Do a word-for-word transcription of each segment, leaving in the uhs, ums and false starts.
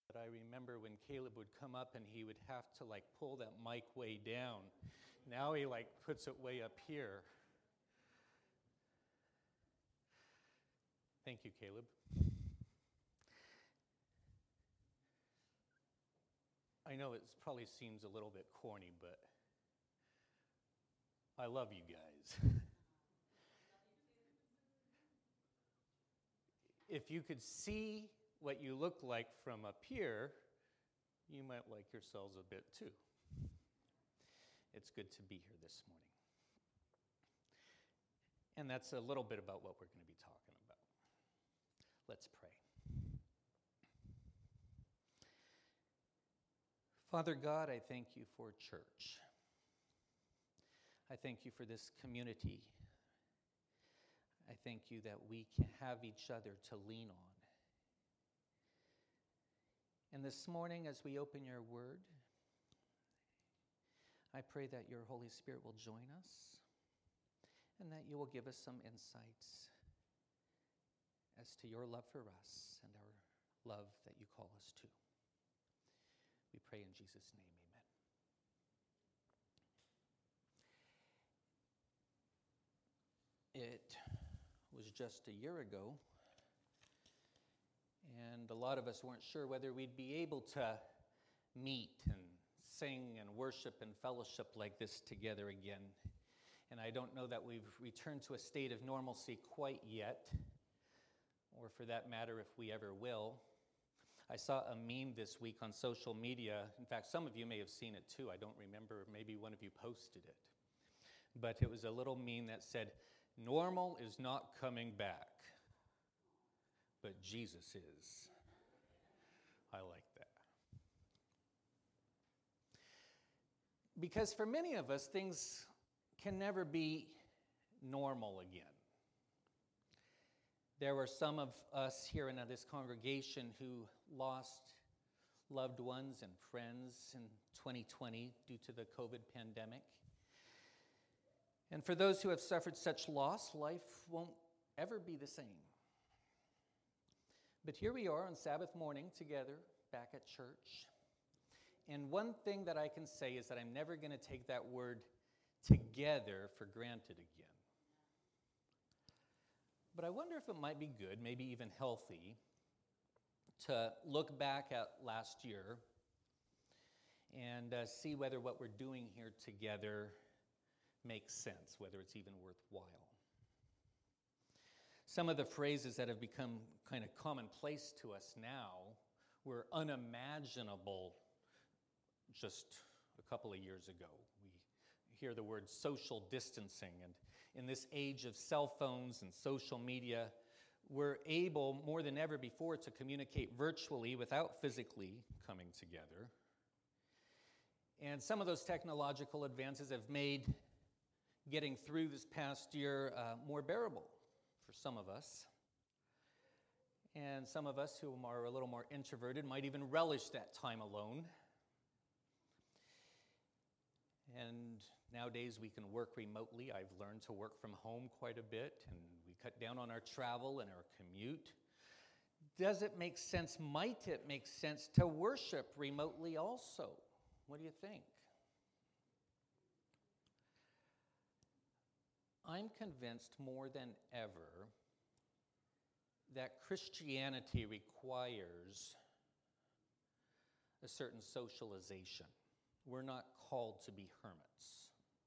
But I remember when Caleb would come up and he would have to like pull that mic way down. Now he like puts it way up here. Thank you, Caleb. I know it probably seems a little bit corny, but I love you guys. If you could see what you look like from up here, you might like yourselves a bit too. It's good to be here this morning. And that's a little bit about what we're going to be talking about. Let's pray. Father God, I thank you for church. I thank you for this community. I thank you that we can have each other to lean on. And this morning, as we open your word, I pray that your Holy Spirit will join us and that you will give us some insights as to your love for us and our love that you call us to. We pray in Jesus' name, amen. It was just a year ago, and a lot of us weren't sure whether we'd be able to meet and sing and worship and fellowship like this together again. And I don't know that we've returned to a state of normalcy quite yet, or for that matter, if we ever will. I saw a meme this week on social media. In fact, some of you may have seen it too. I don't remember. Maybe one of you posted it. But it was a little meme that said, "Normal is not coming back, but Jesus is." I like that. Because for many of us, things can never be normal again. There were some of us here in this congregation who lost loved ones and friends in twenty twenty due to the COVID pandemic. And for those who have suffered such loss, life won't ever be the same. But here we are on Sabbath morning together back at church. And one thing that I can say is that I'm never going to take that word together for granted again. But I wonder if it might be good, maybe even healthy, to look back at last year and uh, see whether what we're doing here together makes sense, whether it's even worthwhile. Some of the phrases that have become kind of commonplace to us now were unimaginable just a couple of years ago. We hear the word social distancing, and in this age of cell phones and social media, we're able more than ever before to communicate virtually without physically coming together. And some of those technological advances have made getting through this past year uh, more bearable for some of us. And some of us who are a little more introverted might even relish that time alone. And nowadays we can work remotely. I've learned to work from home quite a bit, and we cut down on our travel and our commute. Does it make sense? Might it make sense to worship remotely also? What do you think? I'm convinced more than ever that Christianity requires a certain socialization. We're not called to be hermits.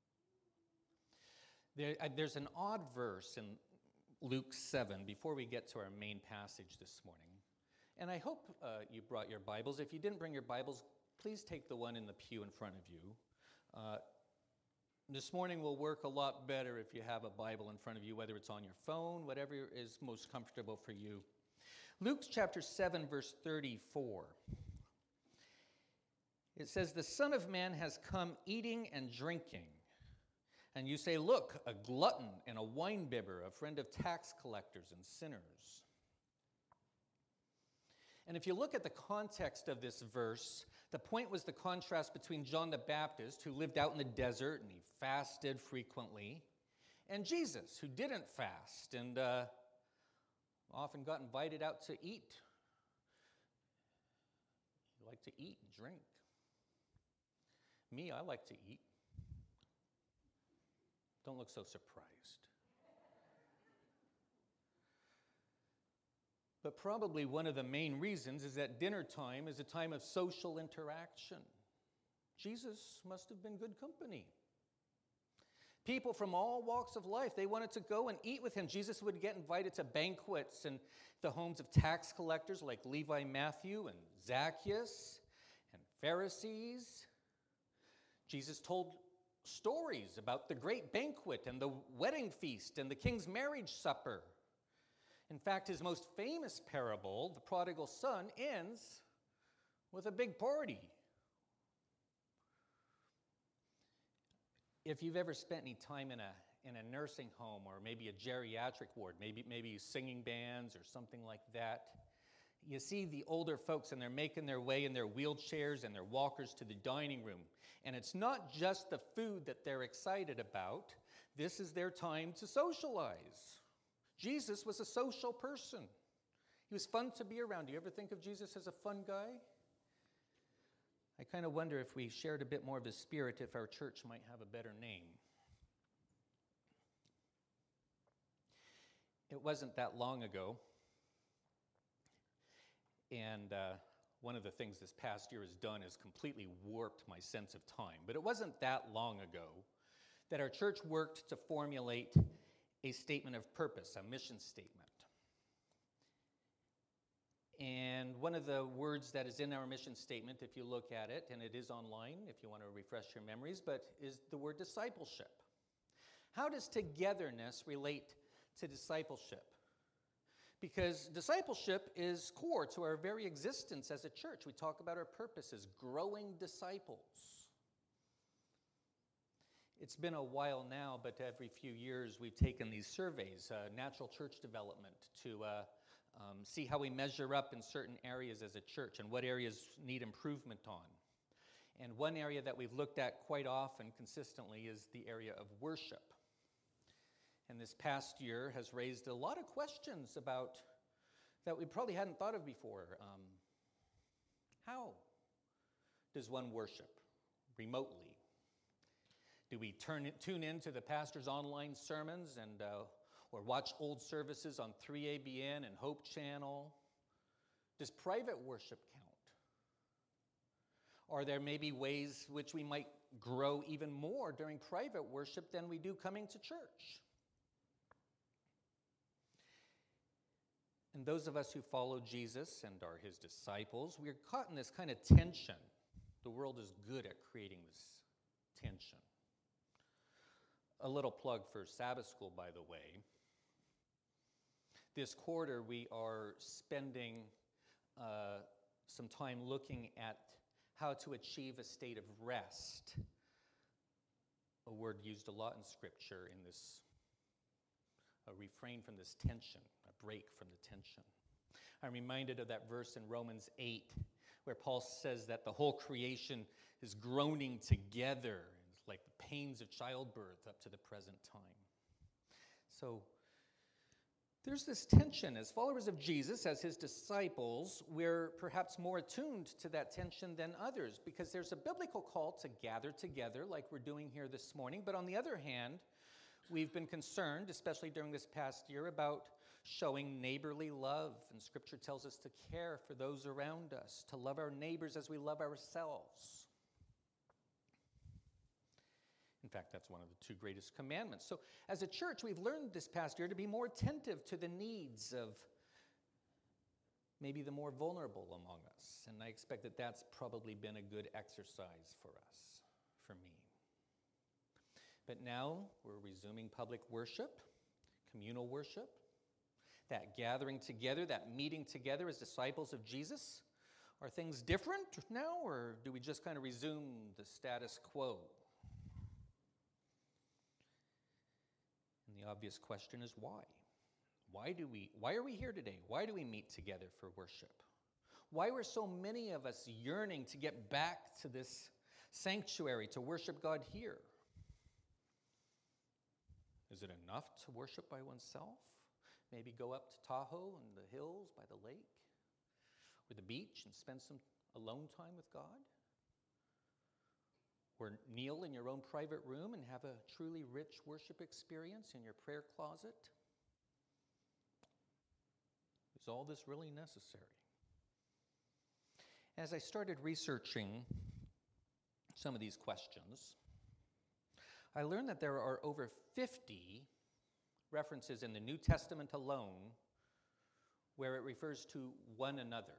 There, uh, there's an odd verse in Luke seven, before we get to our main passage this morning. And I hope uh, you brought your Bibles. If you didn't bring your Bibles, please take the one in the pew in front of you. Uh, this morning will work a lot better if you have a Bible in front of you, whether it's on your phone, whatever is most comfortable for you. Luke chapter seven, verse thirty-four. It says, "The Son of Man has come eating and drinking. And you say, 'Look, a glutton and a winebibber, a friend of tax collectors and sinners.'" And if you look at the context of this verse, the point was the contrast between John the Baptist, who lived out in the desert and he fasted frequently, and Jesus, who didn't fast and uh, often got invited out to eat We like to eat and drink. Me, I like to eat. Don't look so surprised. But probably one of the main reasons is that dinner time is a time of social interaction. Jesus must have been good company. People from all walks of life, they wanted to go and eat with him. Jesus would get invited to banquets in the homes of tax collectors like Levi Matthew and Zacchaeus and Pharisees. Jesus told stories about the great banquet and the wedding feast and the king's marriage supper. In fact, his most famous parable, the prodigal son, ends with a big party. If you've ever spent any time in a in a nursing home or maybe a geriatric ward, maybe maybe singing bands or something like that, you see the older folks and they're making their way in their wheelchairs and their walkers to the dining room. And it's not just the food that they're excited about. This is their time to socialize. Jesus was a social person. He was fun to be around. Do you ever think of Jesus as a fun guy? I kind of wonder if we shared a bit more of his spirit, if our church might have a better name. It wasn't that long ago, and uh, one of the things this past year has done is completely warped my sense of time. But it wasn't that long ago that our church worked to formulate a statement of purpose, a mission statement. And one of the words that is in our mission statement, if you look at it, and it is online if you want to refresh your memories, but is the word discipleship. How does togetherness relate to discipleship? Because discipleship is core to our very existence as a church. We talk about our purpose as growing disciples. It's been a while now, but every few years we've taken these surveys, uh, natural church development, to uh, um, see how we measure up in certain areas as a church and what areas need improvement on. And one area that we've looked at quite often consistently is the area of worship. And this past year has raised a lot of questions about that we probably hadn't thought of before. Um, how does one worship remotely? Do we turn it, tune in to the pastor's online sermons and uh, or watch old services on three A B N and Hope Channel? Does private worship count? Are there maybe ways which we might grow even more during private worship than we do coming to church? And those of us who follow Jesus and are his disciples, we are caught in this kind of tension. The world is good at creating this tension. A little plug for Sabbath School, by the way. This quarter, we are spending uh, some time looking at how to achieve a state of rest, a word used a lot in Scripture in this, a refrain from this tension, a break from the tension. I'm reminded of that verse in Romans eight, where Paul says that the whole creation is groaning together, like the pains of childbirth up to the present time. So there's this tension. As followers of Jesus, as his disciples, we're perhaps more attuned to that tension than others because there's a biblical call to gather together like we're doing here this morning. But on the other hand, we've been concerned, especially during this past year, about showing neighborly love. And Scripture tells us to care for those around us, to love our neighbors as we love ourselves. In fact, that's one of the two greatest commandments. So as a church, we've learned this past year to be more attentive to the needs of maybe the more vulnerable among us. And I expect that that's probably been a good exercise for us, for me. But now we're resuming public worship, communal worship, that gathering together, that meeting together as disciples of Jesus. Are things different now, or do we just kind of resume the status quo? And the obvious question is why? Why do we, why are we here today? Why do we meet together for worship? Why were so many of us yearning to get back to this sanctuary, to worship God here? Is it enough to worship by oneself? Maybe go up to Tahoe and the hills by the lake or the beach and spend some alone time with God? Or kneel in your own private room and have a truly rich worship experience in your prayer closet? Is all this really necessary? As I started researching some of these questions, I learned that there are over fifty references in the New Testament alone where it refers to one another.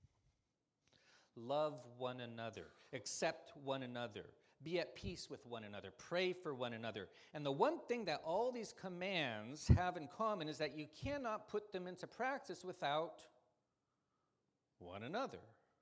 Love one another, accept one another, be at peace with one another, pray for one another. And the one thing that all these commands have in common is that you cannot put them into practice without one another.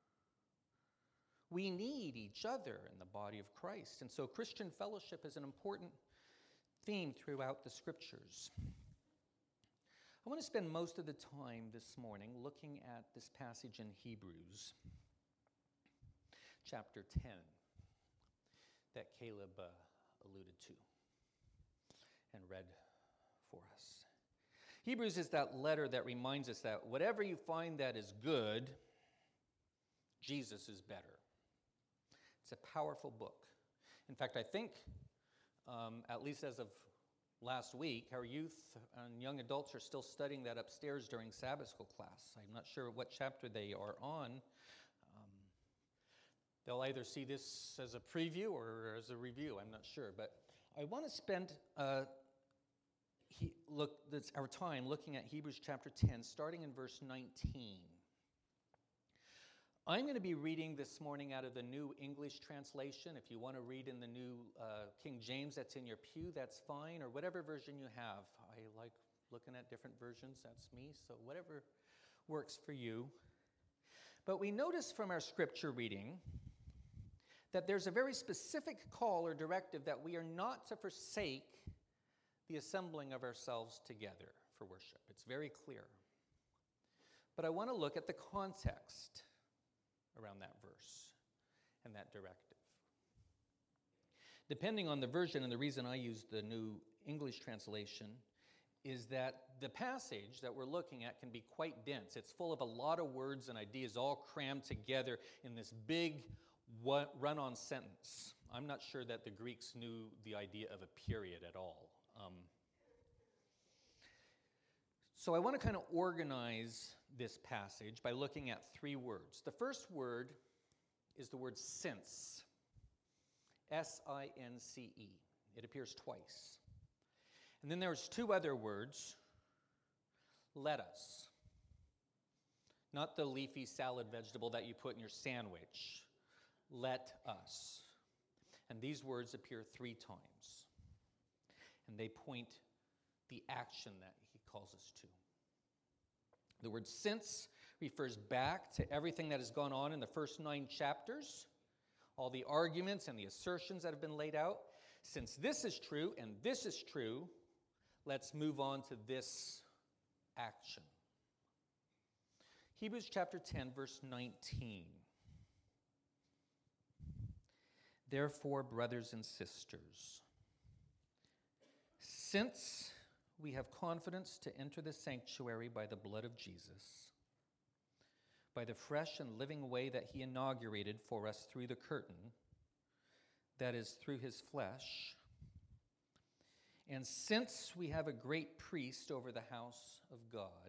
We need each other in the body of Christ. And so Christian fellowship is an important theme throughout the Scriptures. I want to spend most of the time this morning looking at this passage in Hebrews, chapter ten, that Caleb uh, alluded to and read for us. Hebrews is that letter that reminds us that whatever you find that is good, Jesus is better. It's a powerful book. In fact, I think, um, at least as of last week, our youth and young adults are still studying that upstairs during Sabbath school class. I'm not sure what chapter they are on. Um, they'll either see this as a preview or as a review. I'm not sure. But I want to spend uh, he, look that's our time looking at Hebrews chapter ten, starting in verse nineteen. I'm going to be reading this morning out of the New English Translation. If you want to read in the New uh, King James that's in your pew, that's fine, or whatever version you have. I like looking at different versions, that's me, so whatever works for you. But we notice from our scripture reading that there's a very specific call or directive that we are not to forsake the assembling of ourselves together for worship. It's very clear. But I want to look at the context around that verse and that directive. Depending on the version, and the reason I use the New English Translation is that the passage that we're looking at can be quite dense. It's full of a lot of words and ideas all crammed together in this big run-on sentence. I'm not sure that the Greeks knew the idea of a period at all. Um, so I want to kind of organize this passage by looking at three words. The first word is the word since. S I N C E. It appears twice. And then there's two other words. Let us. Not the leafy salad vegetable that you put in your sandwich. Let us. And these words appear three times. And they point the action that he calls us to. The word since refers back to everything that has gone on in the first nine chapters, all the arguments and the assertions that have been laid out. Since this is true and this is true, let's move on to this action. Hebrews chapter ten, verse nineteen. Therefore, brothers and sisters, since we have confidence to enter the sanctuary by the blood of Jesus, by the fresh and living way that he inaugurated for us through the curtain, that is, through his flesh. And since we have a great priest over the house of God,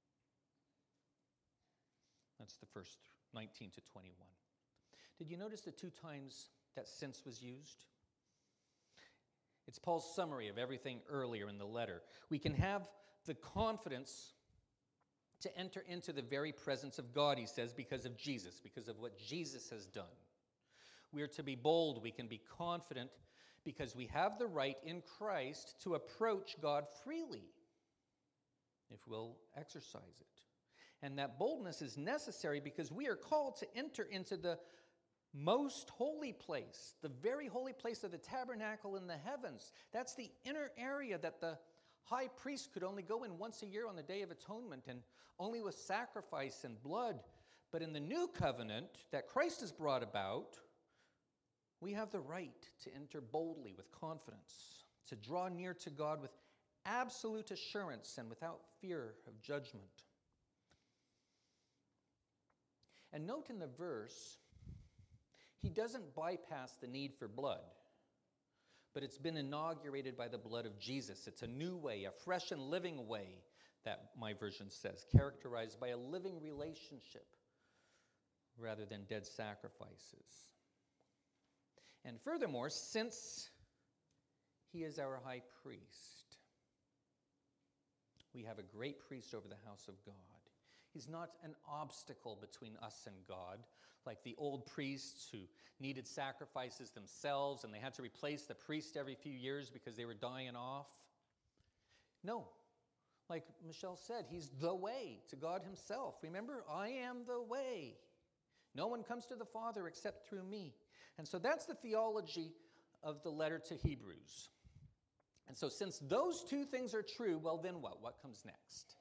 that's the first nineteen to twenty-one. Did you notice the two times that since was used? It's Paul's summary of everything earlier in the letter. We can have the confidence to enter into the very presence of God, he says, because of Jesus, because of what Jesus has done. We are to be bold. We can be confident because we have the right in Christ to approach God freely if we'll exercise it. And that boldness is necessary because we are called to enter into the most holy place, the very holy place of the tabernacle in the heavens. That's the inner area that the high priest could only go in once a year on the Day of Atonement and only with sacrifice and blood. But in the new covenant that Christ has brought about, we have the right to enter boldly with confidence, to draw near to God with absolute assurance and without fear of judgment. And note in the verse, he doesn't bypass the need for blood, but it's been inaugurated by the blood of Jesus. It's a new way, a fresh and living way, that my version says, characterized by a living relationship rather than dead sacrifices. And furthermore, since he is our high priest, we have a great priest over the house of God. He's not an obstacle between us and God, like the old priests who needed sacrifices themselves and they had to replace the priest every few years because they were dying off. No, like Michelle said, he's the way to God himself. Remember, I am the way. No one comes to the Father except through me. And so that's the theology of the letter to Hebrews. And so since those two things are true, well then what? What comes next?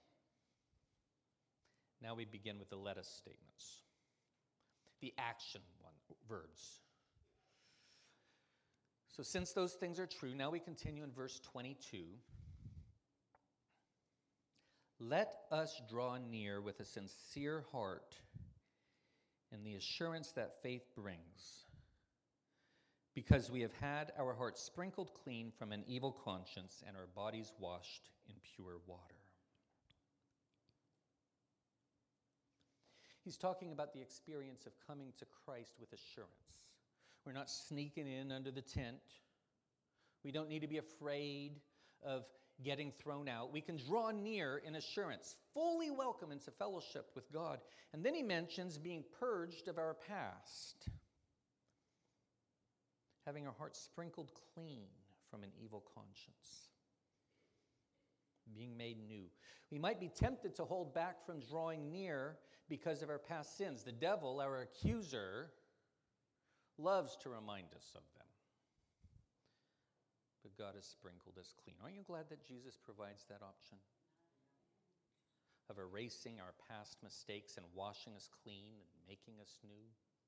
Now we begin with the let us statements. The action one, verbs. So since those things are true, now we continue in verse twenty-two. Let us draw near with a sincere heart and the assurance that faith brings, because we have had our hearts sprinkled clean from an evil conscience and our bodies washed in pure water. He's talking about the experience of coming to Christ with assurance. We're not sneaking in under the tent. We don't need to be afraid of getting thrown out. We can draw near in assurance, fully welcome into fellowship with God. And then he mentions being purged of our past, having our hearts sprinkled clean from an evil conscience, being made new. We might be tempted to hold back from drawing near because of our past sins. The devil, our accuser, loves to remind us of them. But God has sprinkled us clean. Aren't you glad that Jesus provides that option? Of erasing our past mistakes and washing us clean and making us new?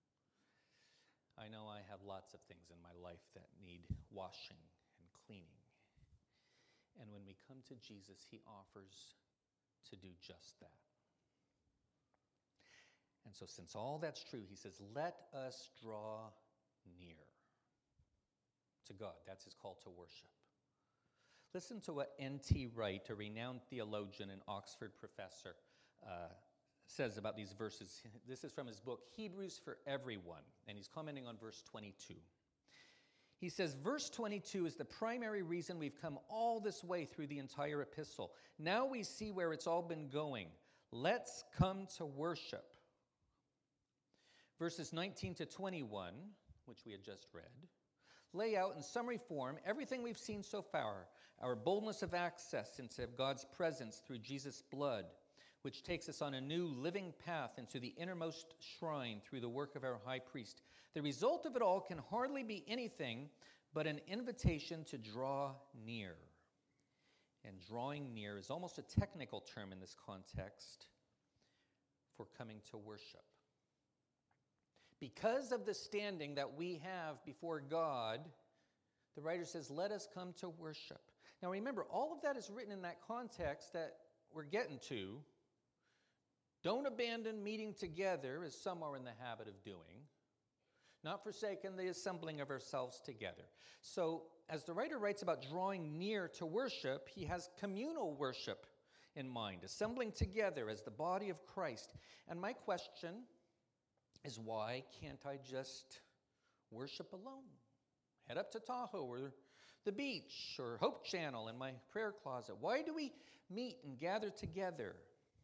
I know I have lots of things in my life that need washing and cleaning. And when we come to Jesus, he offers to do just that. And so since all that's true, he says, let us draw near to God. That's his call to worship. Listen to what N T Wright, a renowned theologian and Oxford professor, uh, says about these verses. This is from his book, Hebrews for Everyone, and he's commenting on verse twenty-two. He says, verse twenty-two is the primary reason we've come all this way through the entire epistle. Now we see where it's all been going. Let's come to worship. Verses nineteen to twenty-one, which we had just read, lay out in summary form everything we've seen so far, our boldness of access into God's presence through Jesus' blood, which takes us on a new living path into the innermost shrine through the work of our high priest. The result of it all can hardly be anything but an invitation to draw near. And drawing near is almost a technical term in this context for coming to worship. Because of the standing that we have before God, the writer says, let us come to worship. Now remember, all of that is written in that context that we're getting to. Don't abandon meeting together, as some are in the habit of doing, not forsaking the assembling of ourselves together. So, as the writer writes about drawing near to worship, he has communal worship in mind, assembling together as the body of Christ. And my question is, why can't I just worship alone? Head up to Tahoe or the beach or Hope Channel in my prayer closet. Why do we meet and gather together?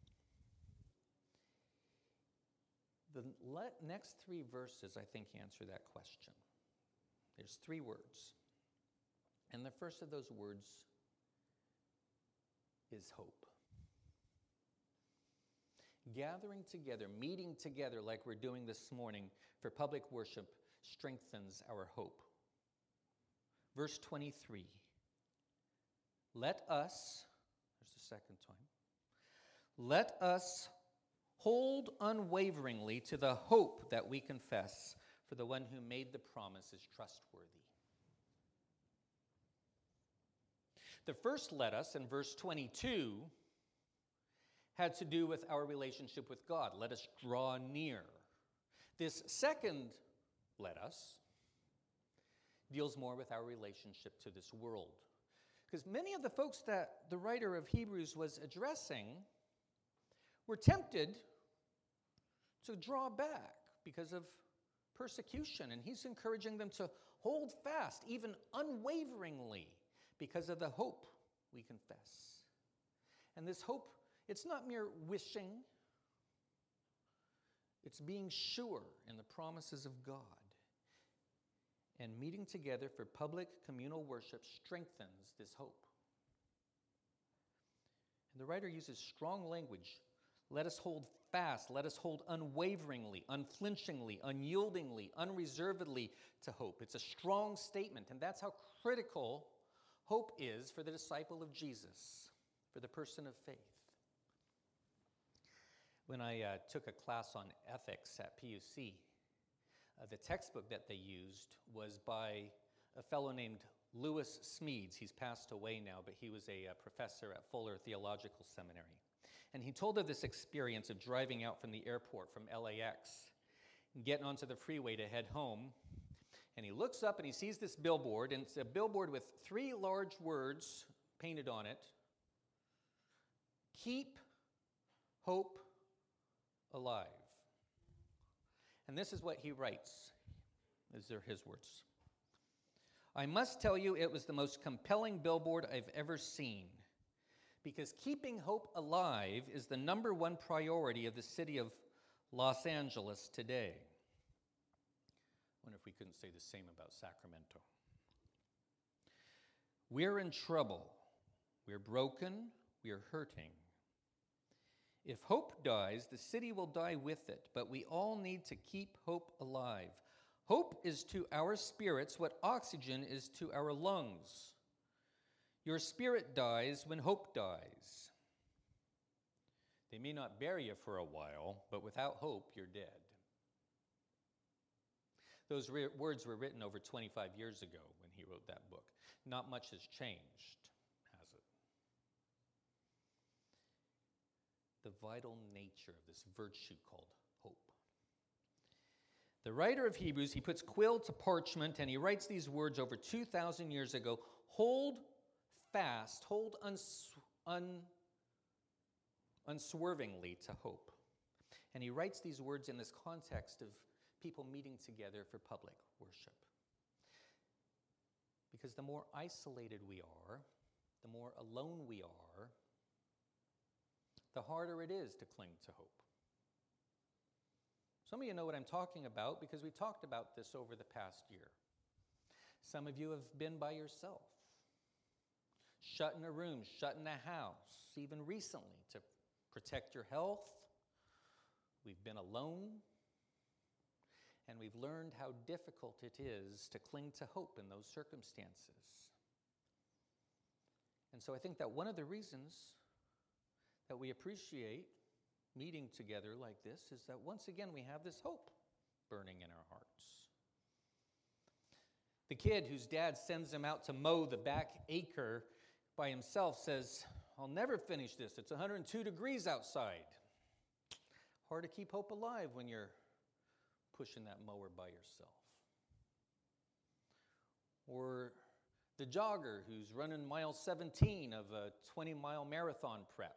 The next three verses, I think, answer that question. There's three words. And the first of those words is hope. Gathering together, meeting together like we're doing this morning for public worship strengthens our hope. Verse twenty-three. Let us, there's the second time, let us hold unwaveringly to the hope that we confess, for the one who made the promise is trustworthy. The first let us in verse twenty-two had to do with our relationship with God. Let us draw near. This second let us deals more with our relationship to this world. Because many of the folks that the writer of Hebrews was addressing were tempted to draw back because of persecution. And he's encouraging them to hold fast, even unwaveringly, because of the hope we confess. And this hope, it's not mere wishing. It's being sure in the promises of God. And meeting together for public communal worship strengthens this hope. And the writer uses strong language. Let us hold fast. Let us hold unwaveringly, unflinchingly, unyieldingly, unreservedly to hope. It's a strong statement, and that's how critical hope is for the disciple of Jesus, for the person of faith. When I uh, took a class on ethics at P U C, Uh, the textbook that they used was by a fellow named Lewis Smedes. He's passed away now, but he was a, a professor at Fuller Theological Seminary. And he told of this experience of driving out from the airport from L A X and getting onto the freeway to head home. And he looks up and he sees this billboard, and it's a billboard with three large words painted on it. Keep hope alive. And this is what he writes. These are his words. I must tell you, it was the most compelling billboard I've ever seen, because keeping hope alive is the number one priority of the city of Los Angeles today. I wonder if we couldn't say the same about Sacramento. We're in trouble. We're broken. We're hurting. If hope dies, the city will die with it, but we all need to keep hope alive. Hope is to our spirits what oxygen is to our lungs. Your spirit dies when hope dies. They may not bury you for a while, but without hope, you're dead. Those re- words were written over twenty-five years ago when he wrote that book. Not much has changed. The vital nature of this virtue called hope. The writer of Hebrews, he puts quill to parchment and he writes these words over two thousand years ago. Hold fast, hold uns, un, unswervingly to hope. And he writes these words in this context of people meeting together for public worship. Because the more isolated we are, the more alone we are, the harder it is to cling to hope. Some of you know what I'm talking about because we've talked about this over the past year. Some of you have been by yourself, shut in a room, shut in a house, even recently to protect your health. We've been alone, and we've learned how difficult it is to cling to hope in those circumstances. And so I think that one of the reasons that we appreciate meeting together like this is that once again we have this hope burning in our hearts. The kid whose dad sends him out to mow the back acre by himself says, I'll never finish this. It's one hundred two degrees outside. Hard to keep hope alive when you're pushing that mower by yourself. Or the jogger who's running mile seventeen of a twenty-mile marathon prep.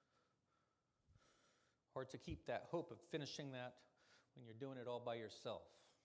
Hard to keep that hope of finishing that when you're doing it all by yourself.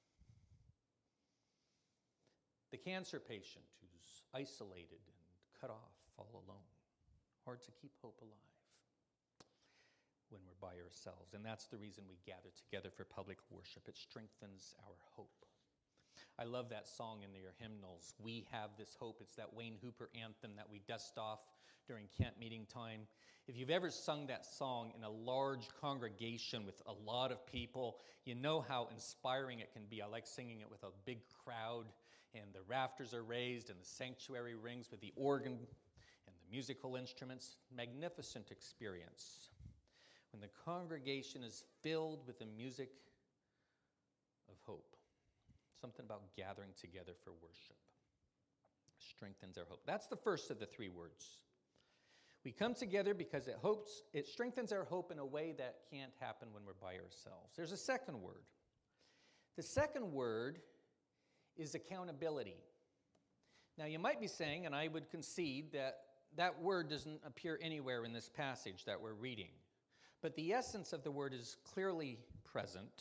The cancer patient who's isolated and cut off, all alone. Hard to keep hope alive when we're by ourselves. And that's the reason we gather together for public worship. It strengthens our hope. I love that song in your hymnals, We Have This Hope. It's that Wayne Hooper anthem that we dust off during camp meeting time. If you've ever sung that song in a large congregation with a lot of people, you know how inspiring it can be. I like singing it with a big crowd, and the rafters are raised, and the sanctuary rings with the organ and the musical instruments. Magnificent experience. When the congregation is filled with the music of hope. Something about gathering together for worship. Strengthens our hope. That's the first of the three words. We come together because it hopes, it strengthens our hope in a way that can't happen when we're by ourselves. There's a second word. The second word is accountability. Now, you might be saying, and I would concede, that that word doesn't appear anywhere in this passage that we're reading. But the essence of the word is clearly present,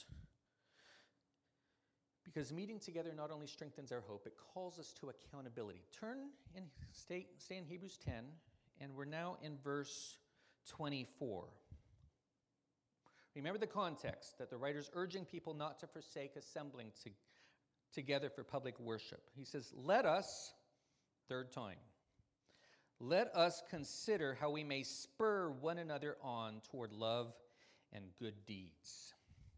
because meeting together not only strengthens our hope, it calls us to accountability. Turn and stay, stay in Hebrews ten, and we're now in verse twenty-four. Remember the context, that the writer's urging people not to forsake assembling to, together for public worship. He says, let us, third time, let us consider how we may spur one another on toward love and good deeds.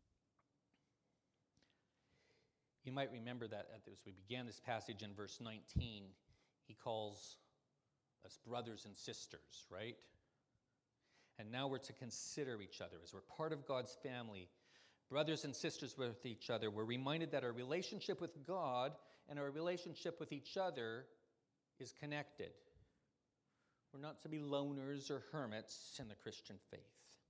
You might remember that as we began this passage in verse nineteen, he calls us brothers and sisters, right? And now we're to consider each other as we're part of God's family, brothers and sisters with each other. We're reminded that our relationship with God and our relationship with each other is connected. We're not to be loners or hermits in the Christian faith.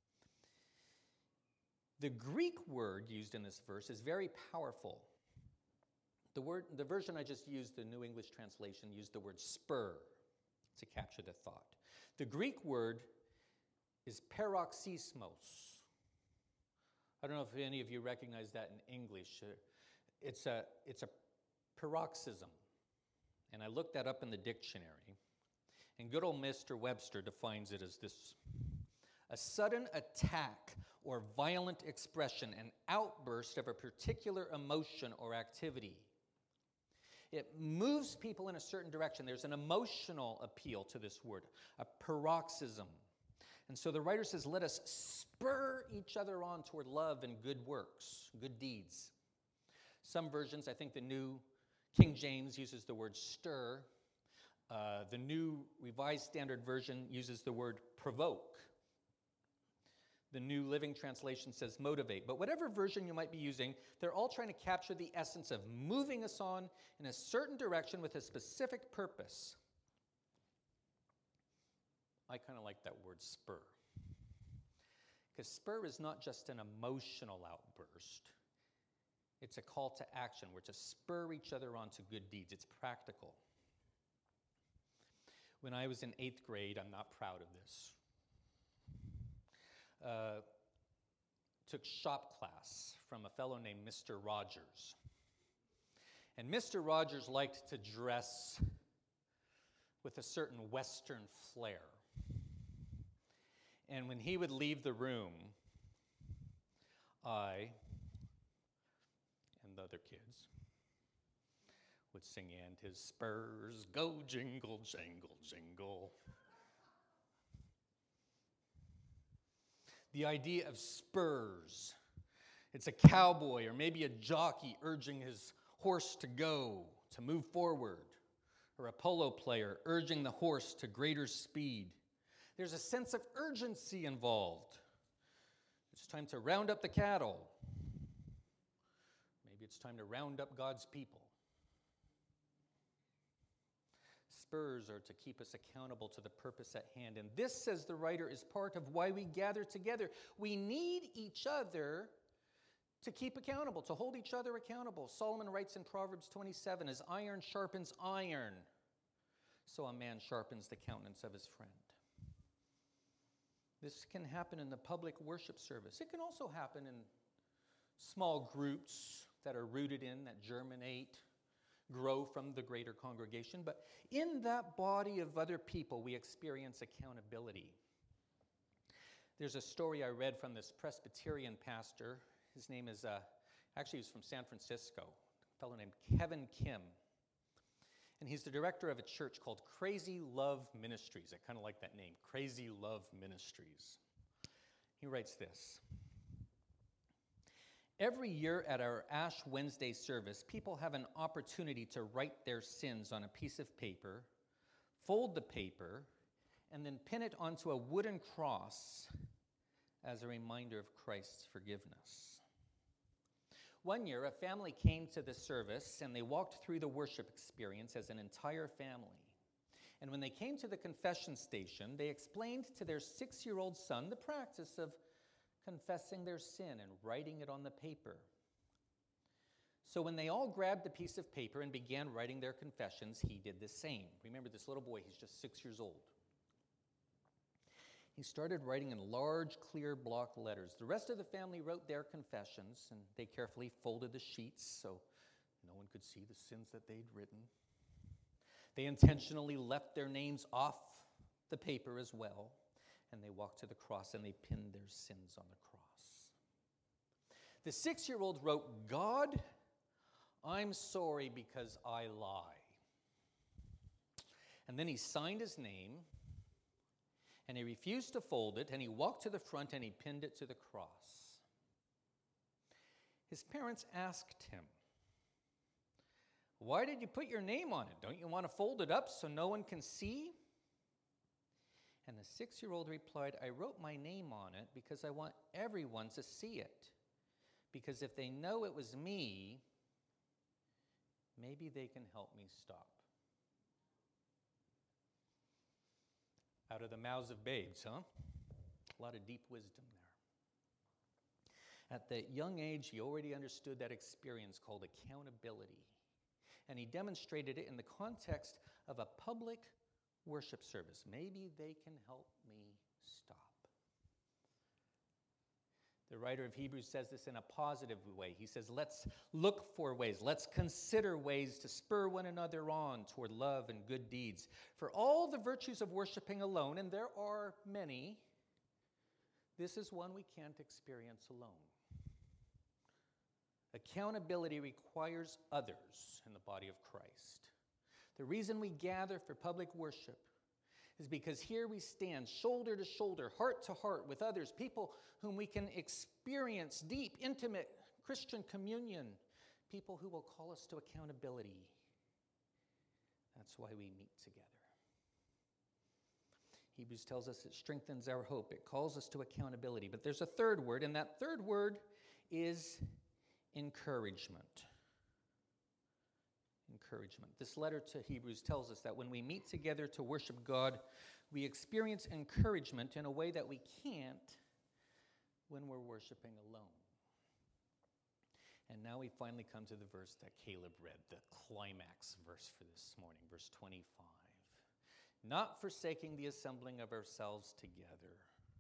The Greek word used in this verse is very powerful. The word, the version I just used, the New English translation, used the word spur to capture the thought. The Greek word is paroxysmos. I don't know if any of you recognize that in English. It's a, it's a paroxysm. And I looked that up in the dictionary. And good old Mister Webster defines it as this: a sudden attack or violent expression, an outburst of a particular emotion or activity. It moves people in a certain direction. There's an emotional appeal to this word, a paroxysm. And so the writer says, let us spur each other on toward love and good works, good deeds. Some versions, I think the New King James uses the word stir. Uh, the New Revised Standard Version uses the word provoke. The New Living Translation says motivate. But whatever version you might be using, they're all trying to capture the essence of moving us on in a certain direction with a specific purpose. I kind of like that word spur. Because spur is not just an emotional outburst. It's a call to action. We're to spur each other on to good deeds. It's practical. When I was in eighth grade, I'm not proud of this, uh, took shop class from a fellow named Mister Rogers. And Mister Rogers liked to dress with a certain Western flair. And when he would leave the room, I and the other kids would sing, and his spurs go jingle, jangle, jingle. The idea of spurs. It's a cowboy or maybe a jockey urging his horse to go, to move forward, or a polo player urging the horse to greater speed. There's a sense of urgency involved. It's time to round up the cattle. Maybe it's time to round up God's people. Spurs are to keep us accountable to the purpose at hand. And this, says the writer, is part of why we gather together. We need each other to keep accountable, to hold each other accountable. Solomon writes in Proverbs twenty-seven, as iron sharpens iron, so a man sharpens the countenance of his friend. This can happen in the public worship service. It can also happen in small groups that are rooted in, that germinate, grow from the greater congregation. But in that body of other people, we experience accountability. There's a story I read from this Presbyterian pastor. His name is, uh, actually, he's from San Francisco, a fellow named Kevin Kim. And he's the director of a church called Crazy Love Ministries. I kind of like that name, Crazy Love Ministries. He writes this: every year at our Ash Wednesday service, people have an opportunity to write their sins on a piece of paper, fold the paper, and then pin it onto a wooden cross as a reminder of Christ's forgiveness. One year, a family came to the service, and they walked through the worship experience as an entire family. And when they came to the confession station, they explained to their six-year-old son the practice of confessing their sin and writing it on the paper. So when they all grabbed a piece of paper and began writing their confessions, he did the same. Remember, this little boy, he's just six years old. He started writing in large, clear block letters. The rest of the family wrote their confessions, and they carefully folded the sheets so no one could see the sins that they'd written. They intentionally left their names off the paper as well, and they walked to the cross and they pinned their sins on the cross. The six-year-old wrote, "God, I'm sorry because I lie." And then he signed his name, and he refused to fold it, and he walked to the front and he pinned it to the cross. His parents asked him, "Why did you put your name on it? Don't you want to fold it up so no one can see?" And the six-year-old replied, "I wrote my name on it because I want everyone to see it. Because if they know it was me, maybe they can help me stop." Out of the mouths of babes, huh? A lot of deep wisdom there. At that young age, he already understood that experience called accountability. And he demonstrated it in the context of a public worship service. Maybe they can help me stop. The writer of Hebrews says this in a positive way. He says, let's look for ways, let's consider ways to spur one another on toward love and good deeds. For all the virtues of worshiping alone, and there are many, this is one we can't experience alone. Accountability requires others in the body of Christ. The reason we gather for public worship is because here we stand shoulder to shoulder, heart to heart with others, people whom we can experience deep, intimate Christian communion, people who will call us to accountability. That's why we meet together. Hebrews tells us it strengthens our hope. It calls us to accountability. But there's a third word, and that third word is encouragement. Encouragement. This letter to Hebrews tells us that when we meet together to worship God, we experience encouragement in a way that we can't when we're worshiping alone. And now we finally come to the verse that Caleb read, the climax verse for this morning, verse twenty-five. Not forsaking the assembling of ourselves together,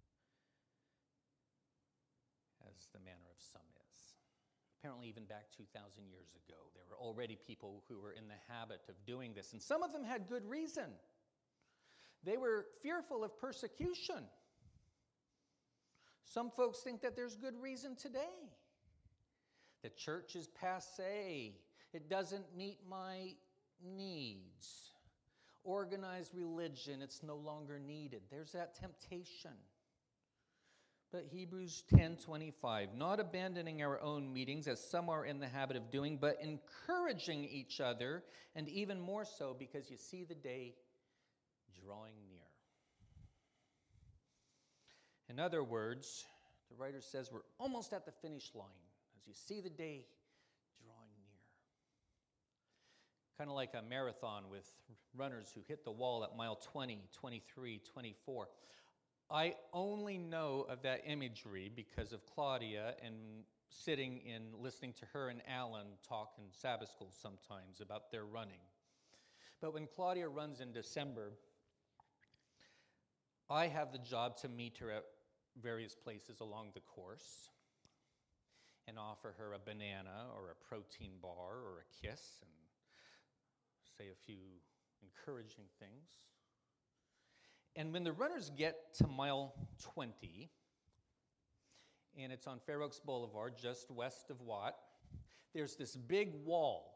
as the manner of some is. Apparently, even back two thousand years ago, there were already people who were in the habit of doing this, and some of them had good reason. They were fearful of persecution. Some folks think that there's good reason today. The church is passé. It doesn't meet my needs. Organized religion, it's no longer needed. There's that temptation. But Hebrews ten twenty-five, not abandoning our own meetings as some are in the habit of doing, but encouraging each other, and even more so because you see the day drawing near. In other words, the writer says we're almost at the finish line as you see the day drawing near. Kind of like a marathon with runners who hit the wall at mile twenty, twenty-three, twenty-four. I only know of that imagery because of Claudia and sitting and listening to her and Alan talk in Sabbath school sometimes about their running. But when Claudia runs in December, I have the job to meet her at various places along the course and offer her a banana or a protein bar or a kiss and say a few encouraging things. And when the runners get to mile twenty, and it's on Fair Oaks Boulevard, just west of Watt, there's this big wall.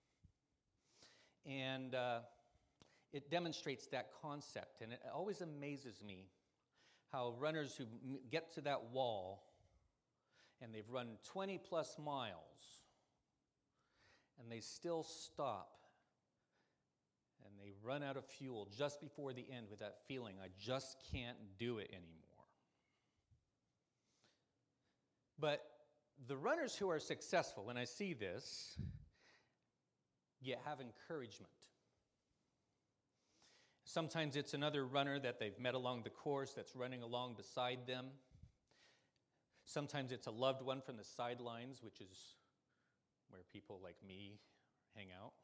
And uh, it demonstrates that concept. And it always amazes me how runners who m- get to that wall, and they've run twenty plus miles, and they still stop. And they run out of fuel just before the end with that feeling, I just can't do it anymore. But the runners who are successful, and I see this, yet have encouragement. Sometimes it's another runner that they've met along the course that's running along beside them. Sometimes it's a loved one from the sidelines, which is where people like me hang out.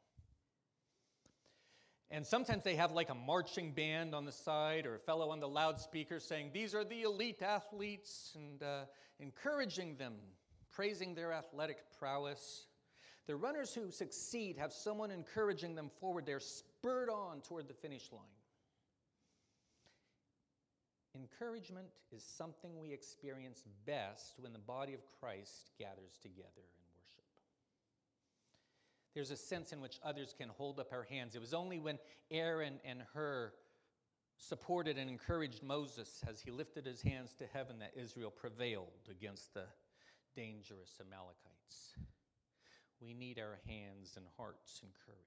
And sometimes they have like a marching band on the side or a fellow on the loudspeaker saying, these are the elite athletes, and uh, encouraging them, praising their athletic prowess. The runners who succeed have someone encouraging them forward. They're spurred on toward the finish line. Encouragement is something we experience best when the body of Christ gathers together in worship. There's a sense in which others can hold up our hands. It was only when Aaron and Hur supported and encouraged Moses as he lifted his hands to heaven that Israel prevailed against the dangerous Amalekites. We need our hands and hearts encouraged.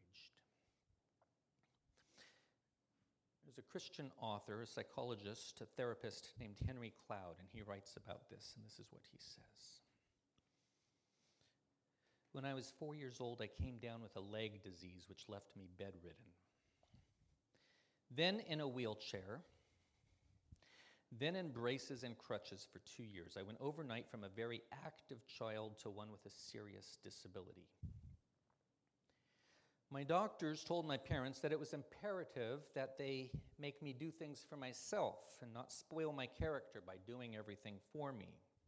There's a Christian author, a psychologist, a therapist named Henry Cloud, and he writes about this, and this is what he says. When I was four years old, I came down with a leg disease which left me bedridden. Then in a wheelchair, then in braces and crutches for two years. I went overnight from a very active child to one with a serious disability. My doctors told my parents that it was imperative that they make me do things for myself and not spoil my character by doing everything for me.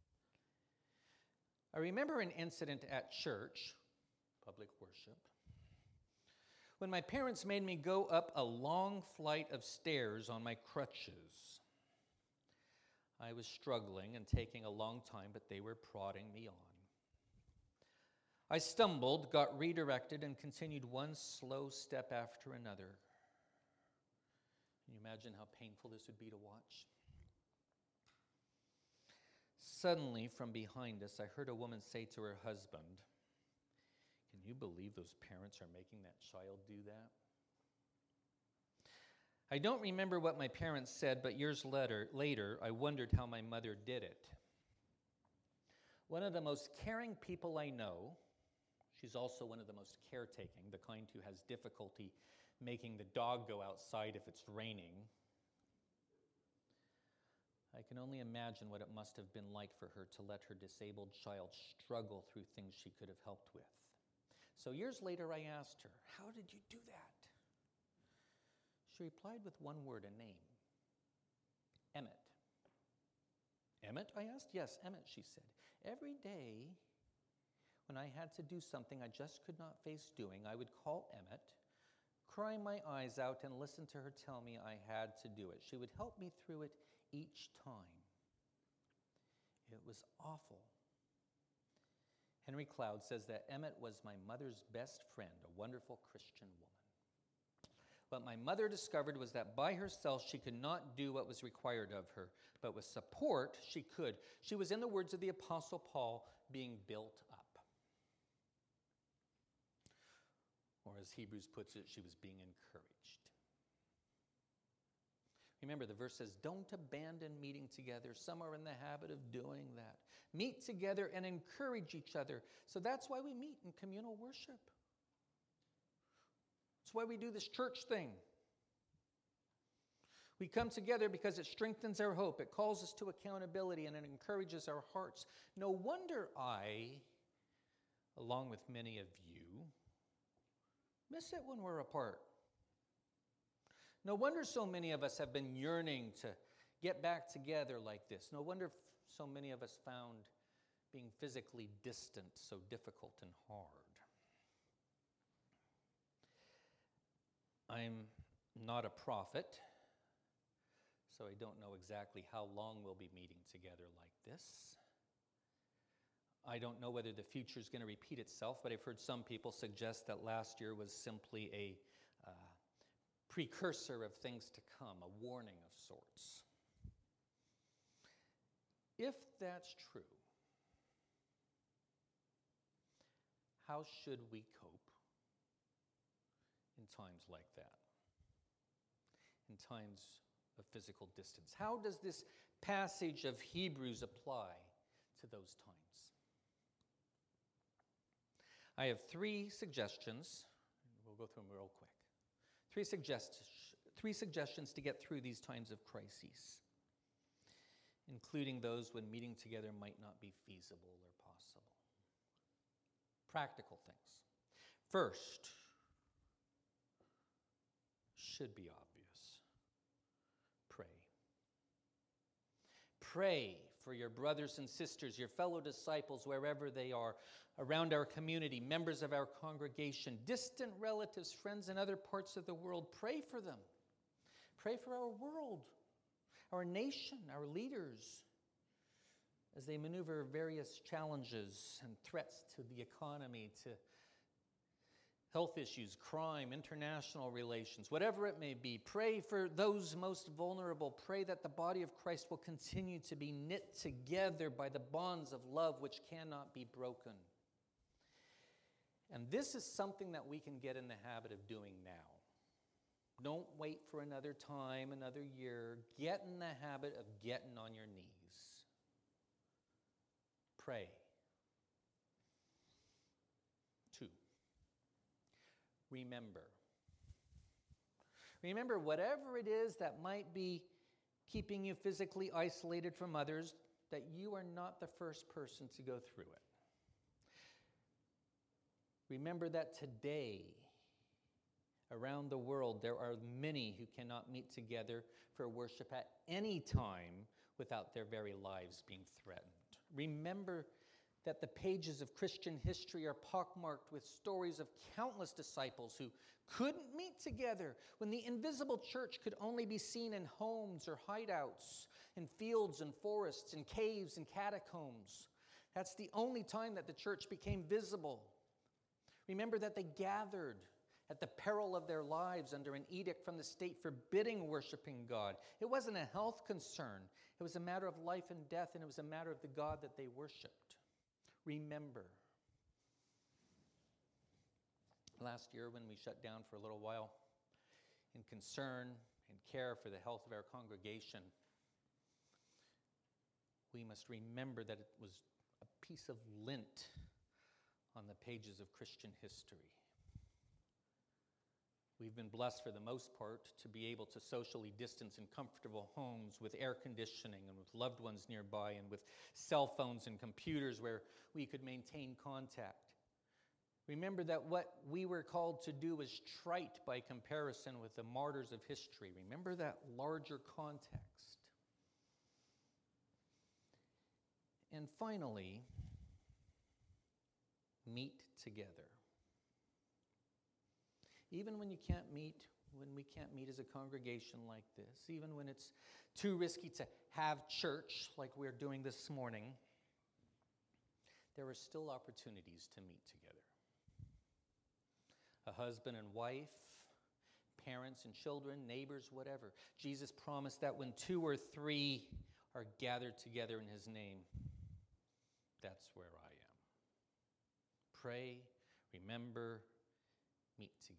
I remember an incident at church, public worship, when my parents made me go up a long flight of stairs on my crutches. I was struggling and taking a long time, but they were prodding me on. I stumbled, got redirected, and continued one slow step after another. Can you imagine how painful this would be to watch? Suddenly, from behind us, I heard a woman say to her husband, "Can you believe those parents are making that child do that?" I don't remember what my parents said, but years later, later, I wondered how my mother did it. One of the most caring people I know, she's also one of the most caretaking, the kind who has difficulty making the dog go outside if it's raining. I can only imagine what it must have been like for her to let her disabled child struggle through things she could have helped with. So years later, I asked her, "How did you do that?" She replied with one word, a name. Emmett. Emmett, I asked. Yes, Emmett, she said. Every day when I had to do something I just could not face doing, I would call Emmett, cry my eyes out, and listen to her tell me I had to do it. She would help me through it each time. It was awful. Henry Cloud says that Emmett was my mother's best friend, a wonderful Christian woman. What my mother discovered was that by herself she could not do what was required of her, but with support she could. She was, in the words of the Apostle Paul, being built up. Or as Hebrews puts it, she was being encouraged. Remember, the verse says, don't abandon meeting together. Some are in the habit of doing that. Meet together and encourage each other. So that's why we meet in communal worship. That's why we do this church thing. We come together because it strengthens our hope. It calls us to accountability and it encourages our hearts. No wonder I, along with many of you, miss it when we're apart. No wonder so many of us have been yearning to get back together like this. No wonder so many of us found being physically distant so difficult and hard. I'm not a prophet, so I don't know exactly how long we'll be meeting together like this. I don't know whether the future is going to repeat itself, but I've heard some people suggest that last year was simply a uh, precursor of things to come, a warning of sorts. If that's true, how should we cope in times like that? In times of physical distance? How does this passage of Hebrews apply to those times? I have three suggestions. We'll go through them real quick. Three, suggest- three suggestions to get through these times of crises, including those when meeting together might not be feasible or possible. Practical things. First, should be obvious. Pray. Pray for your brothers and sisters, your fellow disciples, wherever they are, around our community, members of our congregation, distant relatives, friends in other parts of the world. Pray for them. Pray for our world, our nation, our leaders, as they maneuver various challenges and threats to the economy, to health issues, crime, international relations, whatever it may be. Pray for those most vulnerable. Pray that the body of Christ will continue to be knit together by the bonds of love which cannot be broken. And this is something that we can get in the habit of doing now. Don't wait for another time, another year. Get in the habit of getting on your knees. Pray. Two, remember. Remember, whatever it is that might be keeping you physically isolated from others, that you are not the first person to go through it. Remember that today, around the world, there are many who cannot meet together for worship at any time without their very lives being threatened. Remember that the pages of Christian history are pockmarked with stories of countless disciples who couldn't meet together when the invisible church could only be seen in homes or hideouts, in fields and forests, in caves and catacombs. That's the only time that the church became visible. Remember that they gathered at the peril of their lives under an edict from the state forbidding worshiping God. It wasn't a health concern. It was a matter of life and death, and it was a matter of the God that they worshiped. Remember. Last year, when we shut down for a little while in concern and care for the health of our congregation, we must remember that it was a piece of lint on the pages of Christian history. We've been blessed for the most part to be able to socially distance in comfortable homes with air conditioning and with loved ones nearby and with cell phones and computers where we could maintain contact. Remember that what we were called to do was trite by comparison with the martyrs of history. Remember that larger context. And finally, meet together. Even when you can't meet, when we can't meet as a congregation like this, even when it's too risky to have church like we're doing this morning, there are still opportunities to meet together. A husband and wife, parents and children, neighbors, whatever. Jesus promised that when two or three are gathered together in his name, that's where I am. Pray, remember, meet together.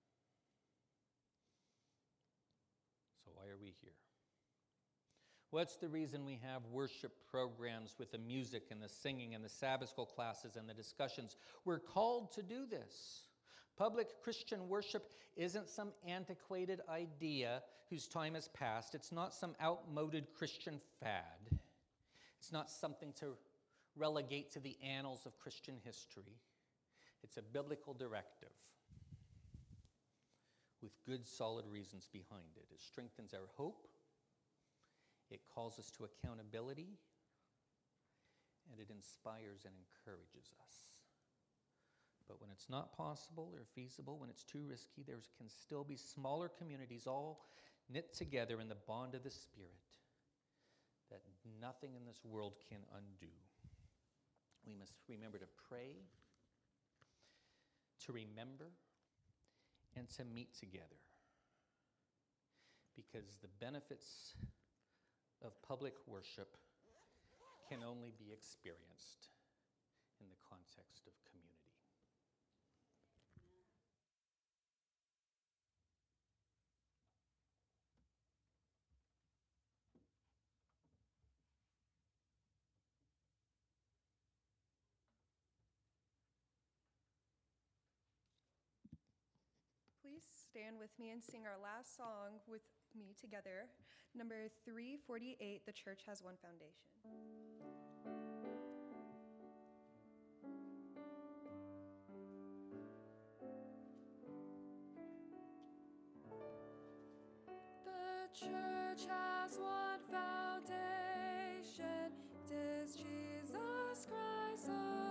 So why are we here? What's the reason we have worship programs with the music and the singing and the Sabbath school classes and the discussions? We're called to do this. Public Christian worship isn't some antiquated idea whose time has passed. It's not some outmoded Christian fad. It's not something to relegate to the annals of Christian history. It's a biblical directive with good, solid reasons behind it. It strengthens our hope. It calls us to accountability. And it inspires and encourages us. But when it's not possible or feasible, when it's too risky, there can still be smaller communities all knit together in the bond of the Spirit that nothing in this world can undo. We must remember to pray, to remember, and to meet together. Because the benefits of public worship can only be experienced in the context of community. Please stand with me and sing our last song with me together. Number three forty-eight, The Church Has One Foundation. church has one foundation. It is Jesus Christ.